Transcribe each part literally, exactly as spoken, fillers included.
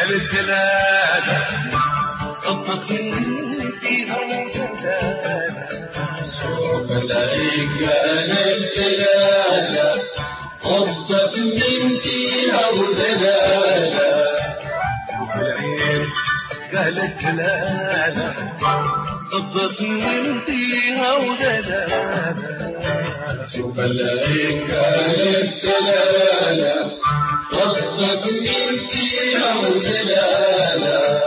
قالت لا لا صدق انتي او دلالة شوف العين قالت لا لا صدق انتي او دلالة شوف العين قالت لا لا صدق انتي او دلالة شوف العين قالت لا لا صدق انتي او دلالة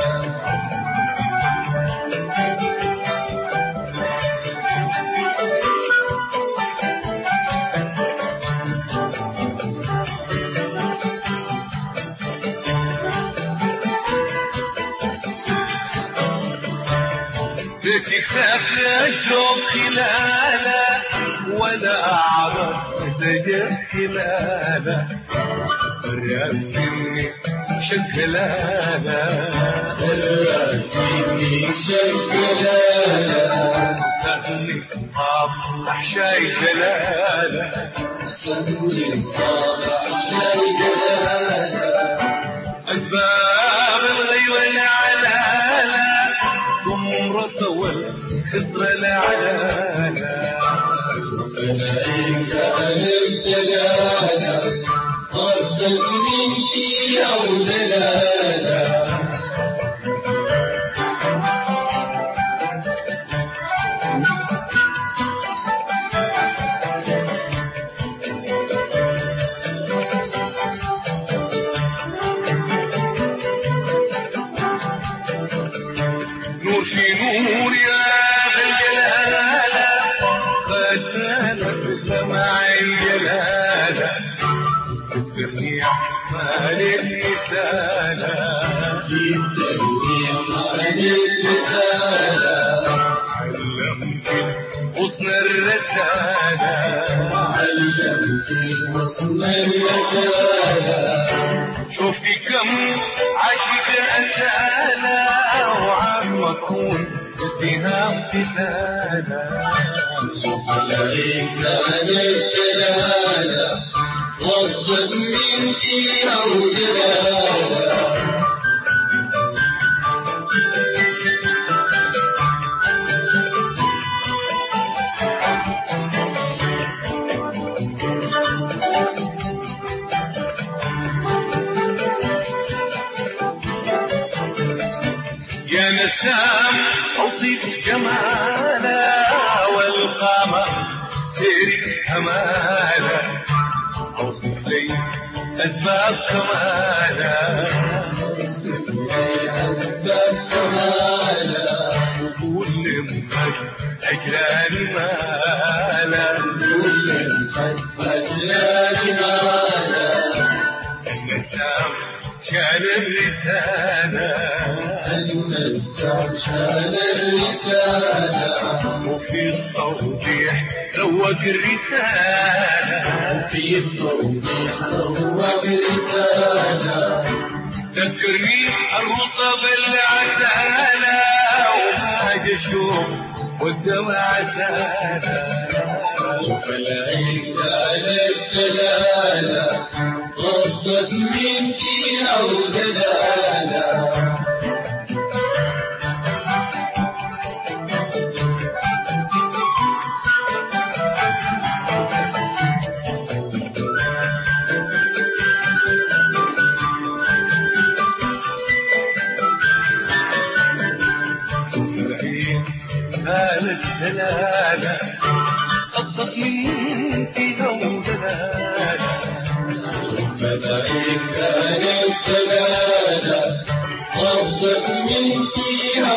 بيتك سافلة جوب خلالة ولا أعرف زجر خلالة الراسيني شكلالة الراسيني شكلالة سهلي صاب أحشاي دلالة سهلي صاب أحشاي دلالة أسباب الغي والعلالة ضمرة والخسرة العلالة شوف العين قالت دلالة صدق انتي او دلالة نور في نور يا ذا الجلالة ختانا بدمع الجلالة الدنيا مالك مثالة الدنيا مالك مثالة علمت حسن الرتالة علمت حسن الرتالة شوفتي كم عاشق أتالة وعم أكون بسهام قتالة شوف العين قالت دلالة صدق منتي أو دلالة يا نسام أوصف جمالا والقامة سيرك همالا أوصف لي أسباب كمالا أوصف لي أسباب كمالا وكل مخد أجلاني مالا كل مخد أجلاني مالا النسام شان الرسالة النسام شان الرسالة وفي التوضيح ذوق الرسالة وفي التوضيح ذوق الرسالة ذكرني الرطب العسالة وما جشوف والدمع سالة شوف العين قالت دلالة صدق منتي أو دلالة شوف العين قالت دلالة صدق منتي أو دلالة شوف العين قالت دلالة صدق منتي